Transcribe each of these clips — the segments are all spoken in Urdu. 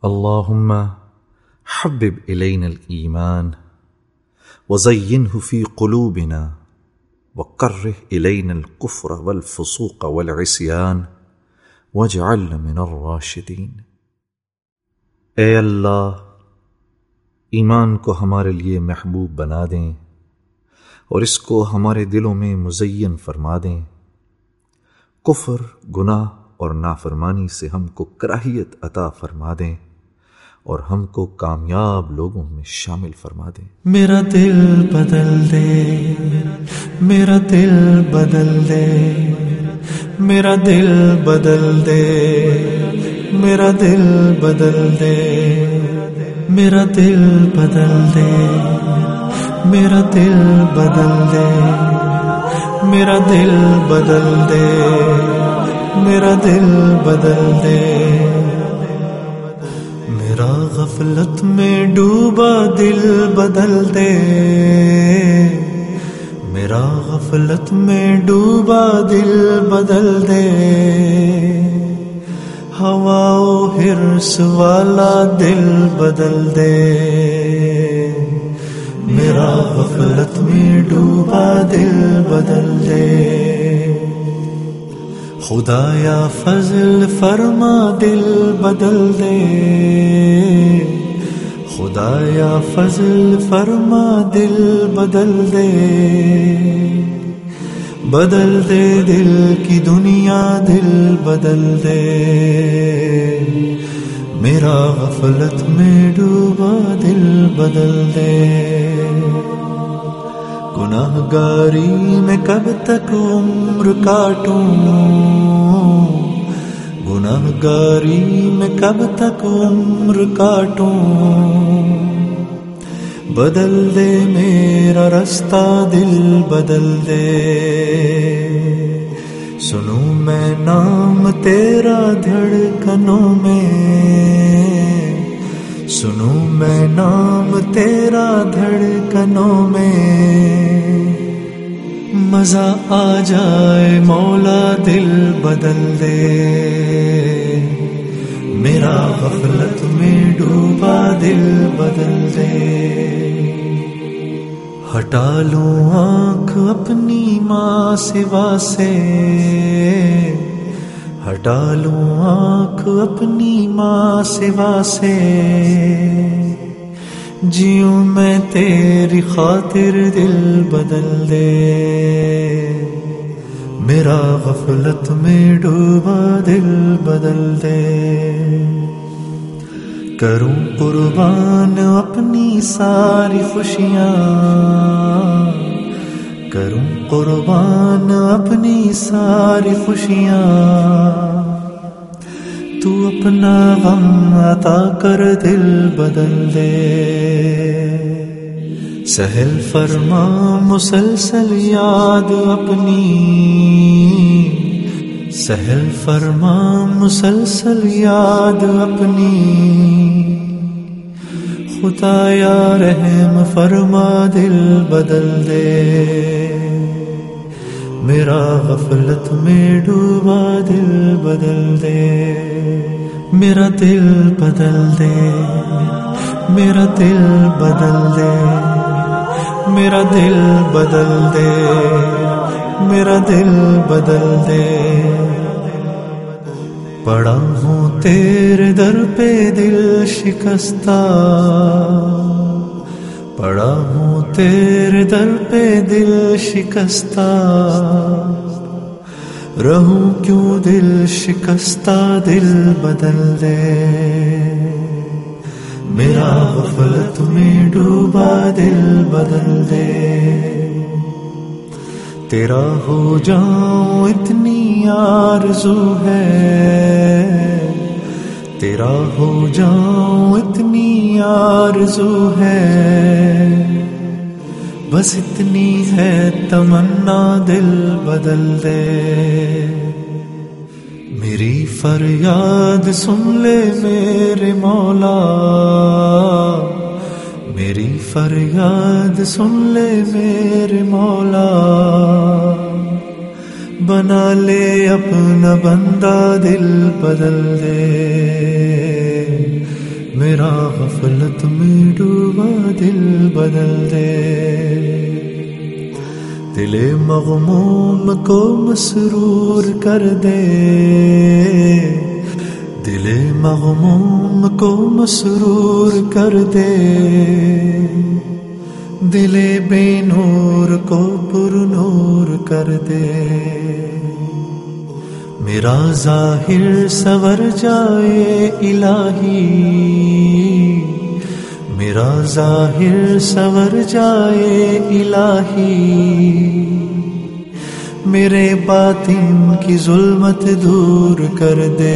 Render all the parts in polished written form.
اللهم حبب إلينا الإيمان وزينه في قلوبنا وكره إلينا الكفر والفسوق والعصيان واجعلنا من الراشدين۔ اے اللہ، ایمان کو ہمارے لیے محبوب بنا دیں اور اس کو ہمارے دلوں میں مزین فرما دیں۔ کفر، گناہ اور نافرمانی سے ہم کو کراہیت عطا فرما دیں اور ہم کو کامیاب لوگوں میں شامل فرما دیں۔ میرا دل بدل دے، میرا دل بدل دے، میرا دل بدل دے، میرا دل بدل دے، میرا دل بدل دے، میرا دل بدل دے، میرا دل بدل دے، میرا دل بدل دے۔ میرا غفلت میں ڈوبا دل بدل دے، میرا غفلت میں ڈوبا دل بدل دے۔ ہوا و حرص والا دل بدل دے، میرا غفلت میں ڈوبا دل بدل دے۔ خدایا فضل فرما دل بدل دے، خدایا فضل فرما دل بدل دے۔ بدل دے دل کی دنیا دل بدل دے، میرا غفلت میں ڈوبا دل بدل دے۔ گناہ گاری میں کب تک عمر کاٹوں، گناہ گاری میں کب تک عمر کاٹوں۔ بدل دے میرا رستہ دل بدل دے، سنوں میں نام تیرا دھڑکنوں میں، سنوں میں نام تیرا دھڑکنوں میں۔ مزہ آ جائے مولا دل بدل دے، میرا غفلت میں ڈوبا دل بدل دے۔ ہٹا لوں آنکھ اپنی ماں سوا سے، ہٹا لوں آنکھ اپنی ماں سوا سے۔ جیوں میں تیری خاطر دل بدل دے، میرا غفلت میں ڈوبا دل بدل دے۔ کروں قربان اپنی ساری خوشیاں، کروں قربان اپنی ساری خوشیاں۔ تو اپنا غم عطا کر دل بدل دے، سہل فرما مسلسل یاد اپنی، سہل فرما مسلسل یاد اپنی۔ خدایا رحم فرما دل بدل دے، میرا غفلت میں ڈوبا دل بدل دے۔ میرا دل بدل دے، میرا دل بدل دے، میرا دل بدل دے، میرا دل بدل دے۔ پڑا ہوں تیرے در پہ دل شکستہ، پڑا ہوں تیرے در پہ دل شکستہ۔ رہوں کیوں دل شکستہ دل بدل دے، میرا غفلت میں ڈوبا دل بدل دے۔ تیرا ہو جاؤں اتنی آرزو ہے، تیرا ہو جاؤں اتنی آرزو ہے۔ بس اتنی ہے تمنا دل بدل دے، میری فریاد سن لے میرے مولا، میری فریاد سن لے میرے مولا۔ بنا لے اپنا بندہ دل بدل دے، میرا غفلت میں ڈوبا دل بدل دے، دل مغموم کو مسرور کر دے، دل مغموم کو مسرور کر دے، دل بے نور کو پر نور کر دے، میرا ظاہر سور جائے الہی، میرا ظاہر سور جائے الہی، میرے باطن کی ظلمت دور کر دے،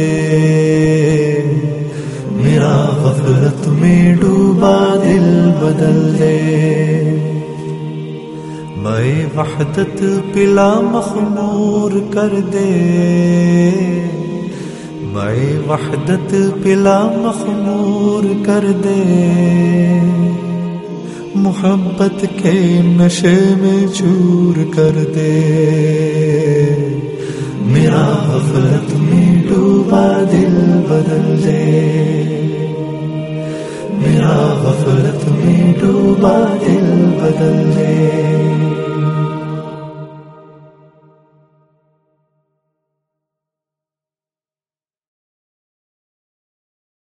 میرا غفلت میں ڈوبا دل بدل دے، میں وحدت پلا مخمور کر دے، میں وحدت پلا مخمور کر دے، محبت کے نشے میں چور کر دے، میرا غفلت میں ڈوبا دل بدل دے، میرا غفلت میں ڈوبا دل بدل دے۔